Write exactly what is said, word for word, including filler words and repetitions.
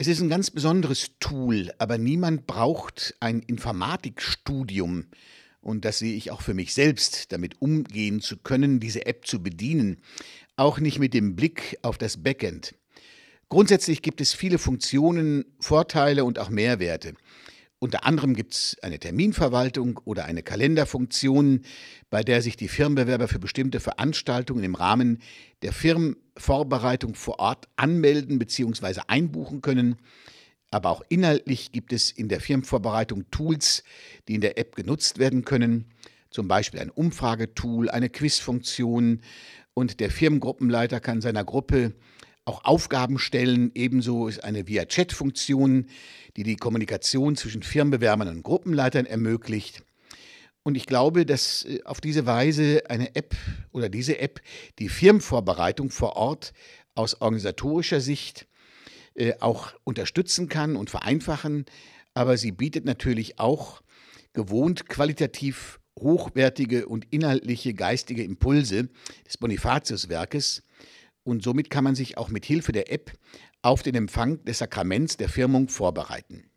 Es ist ein ganz besonderes Tool, aber niemand braucht ein Informatikstudium, und das sehe ich auch für mich selbst, damit umgehen zu können, diese App zu bedienen, auch nicht mit dem Blick auf das Backend. Grundsätzlich gibt es viele Funktionen, Vorteile und auch Mehrwerte. Unter anderem gibt es eine Terminverwaltung oder eine Kalenderfunktion, bei der sich die Firmenbewerber für bestimmte Veranstaltungen im Rahmen der Firmenvorbereitung vor Ort anmelden bzw. einbuchen können. Aber auch inhaltlich gibt es in der Firmenvorbereitung Tools, die in der App genutzt werden können, zum Beispiel ein Umfragetool, eine Quizfunktion, und der Firmengruppenleiter kann seiner Gruppe auch Aufgaben stellen. Ebenso ist eine Via-Chat-Funktion, die die Kommunikation zwischen Firmenbewerbern und Gruppenleitern ermöglicht. Und ich glaube, dass äh, auf diese Weise eine App oder diese App die Firmenvorbereitung vor Ort aus organisatorischer Sicht äh, auch unterstützen kann und vereinfachen. Aber sie bietet natürlich auch gewohnt qualitativ hochwertige und inhaltliche geistige Impulse des Bonifatiuswerkes. Und somit kann man sich auch mit Hilfe der App auf den Empfang des Sakraments der Firmung vorbereiten.